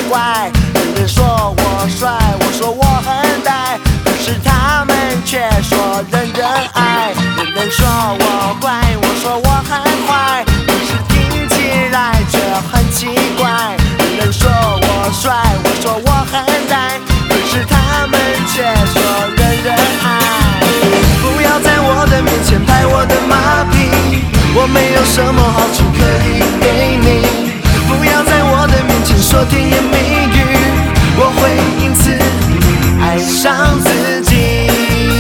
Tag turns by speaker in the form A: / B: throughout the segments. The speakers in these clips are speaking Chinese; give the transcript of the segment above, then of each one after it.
A: 怪。人人说我帅，我说我很呆，可是他们却说人人爱。人人说我怪，我说我很坏，可是听起来却很奇怪。人人说我帅，我说我很呆，可是他们却说人人爱。不要在我的面前拍我的马屁，我没有什么好处可以给你。不要在我的面前说甜言蜜语，我会因此爱上自己。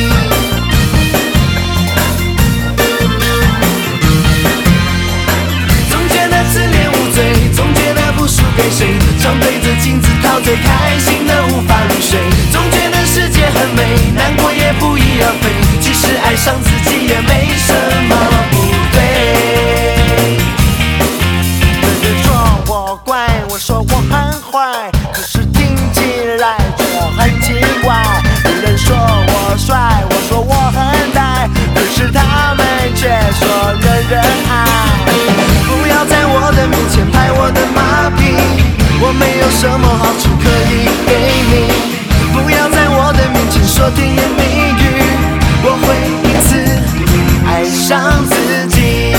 A: 总觉得自恋无罪，总觉得不输给谁，常对着镜子陶醉，开心的无法入睡。总觉得世界很美，难过也不翼而飞，其实爱上自己也没什么不对。人人说我怪，我说我很坏，可是听起来却很奇怪。人人说我帅，我说我很呆，可是他们却说人人爱。不要在我的面前拍我的马屁，我没有什么好处可以给你。不要在我的面前说甜言蜜语，我会因此爱上自己。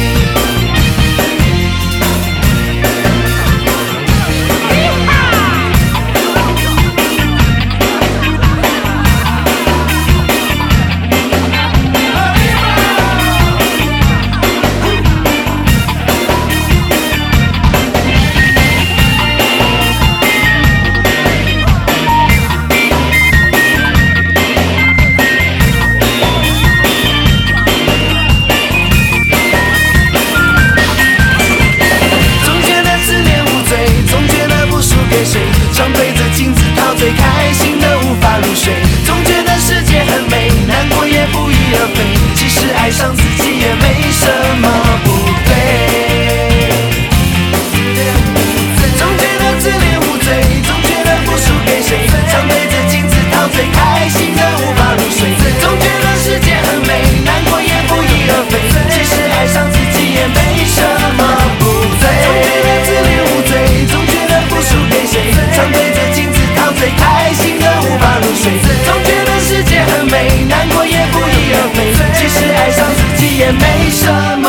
A: 常对着镜子陶醉，开心的无法入睡。总觉得世界很美，难过也不翼而飞，其实爱上自己也没什么不对。总觉得自恋无罪，总觉得不输给谁，常对着镜子陶醉，开心的无法入睡。总觉得世界很美，难过也不翼而飞，其实爱上自己也没什么不对。总觉得自恋无罪，总觉得不输给谁，常对着镜子陶醉，开心的无法入睡。总觉得世界很美，难过也不翼而飞，其实爱上自己也没什么。